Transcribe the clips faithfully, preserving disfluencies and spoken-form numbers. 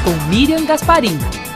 com Miriam Gasparim.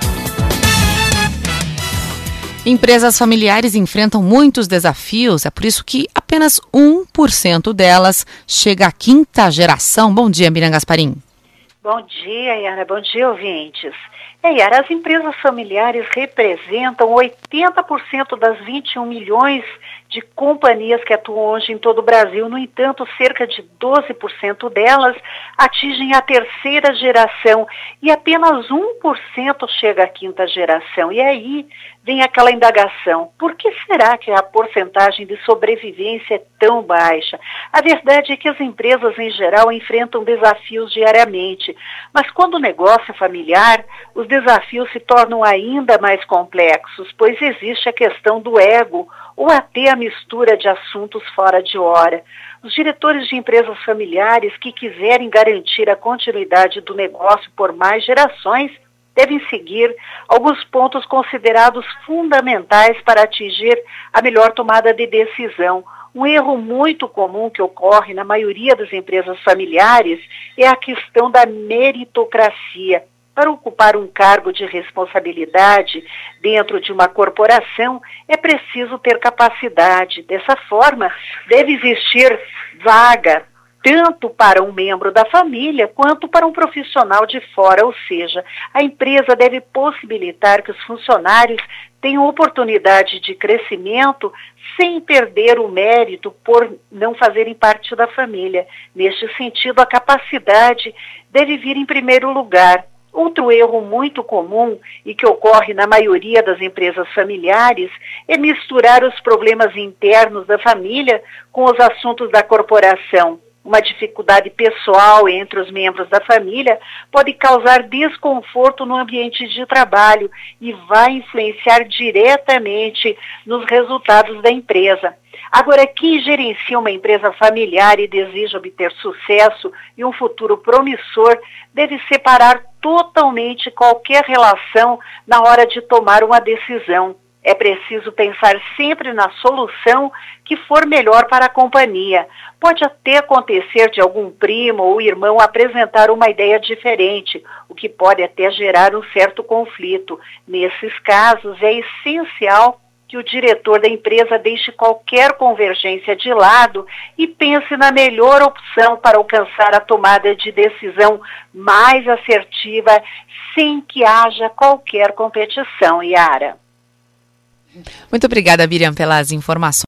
Empresas familiares enfrentam muitos desafios, é por isso que apenas um por cento delas chega à quinta geração. Bom dia, Miriam Gasparim. Bom dia, Yara. Bom dia, ouvintes. É, Yara, as empresas familiares representam oitenta por cento das vinte e um milhões de companhias que atuam hoje em todo o Brasil. No entanto, cerca de doze por cento delas atingem a terceira geração e apenas um por cento chega à quinta geração. E aí vem aquela indagação: por que será que a porcentagem de sobrevivência é tão baixa? A verdade é que as empresas, em geral, enfrentam desafios diariamente, mas quando o negócio é familiar, os desafios se tornam ainda mais complexos, pois existe a questão do ego ou até a mistura de assuntos fora de hora. Os diretores de empresas familiares que quiserem garantir a continuidade do negócio por mais gerações devem seguir alguns pontos considerados fundamentais para atingir a melhor tomada de decisão. Um erro muito comum que ocorre na maioria das empresas familiares é a questão da meritocracia. Para ocupar um cargo de responsabilidade dentro de uma corporação, é preciso ter capacidade. Dessa forma, deve existir vaga tanto para um membro da família quanto para um profissional de fora, ou seja, a empresa deve possibilitar que os funcionários tenham oportunidade de crescimento sem perder o mérito por não fazerem parte da família. Neste sentido, a capacidade deve vir em primeiro lugar. Outro erro muito comum e que ocorre na maioria das empresas familiares é misturar os problemas internos da família com os assuntos da corporação. Uma dificuldade pessoal entre os membros da família pode causar desconforto no ambiente de trabalho e vai influenciar diretamente nos resultados da empresa. Agora, quem gerencia uma empresa familiar e deseja obter sucesso e um futuro promissor deve separar totalmente qualquer relação na hora de tomar uma decisão. É preciso pensar sempre na solução que for melhor para a companhia. Pode até acontecer de algum primo ou irmão apresentar uma ideia diferente, o que pode até gerar um certo conflito. Nesses casos, é essencial que o diretor da empresa deixe qualquer convergência de lado e pense na melhor opção para alcançar a tomada de decisão mais assertiva, sem que haja qualquer competição, Yara. Muito obrigada, Miriam, pelas informações.